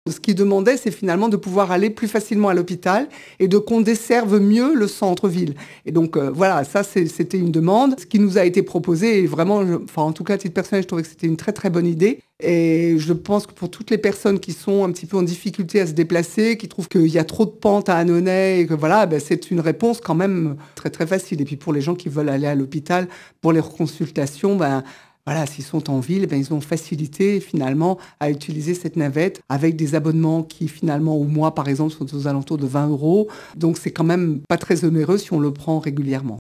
Ce qu'ils demandaient, c'est finalement de pouvoir aller plus facilement à l'hôpital et qu'on desserve mieux le centre-ville. Et donc, voilà, ça, c'était une demande. Ce qui nous a été proposé, et vraiment, enfin, en tout cas, à titre personnel, je trouvais que c'était une très, très bonne idée. Et je pense que pour toutes les personnes qui sont un petit peu en difficulté à se déplacer, qui trouvent qu'il y a trop de pentes à Annonay et que voilà, ben, c'est une réponse quand même très, très facile. Et puis pour les gens qui veulent aller à l'hôpital pour les consultations, ben, voilà, s'ils sont en ville, ben, ils ont facilité finalement à utiliser cette navette avec des abonnements qui finalement au mois par exemple sont aux alentours de 20 €. Donc c'est quand même pas très onéreux si on le prend régulièrement.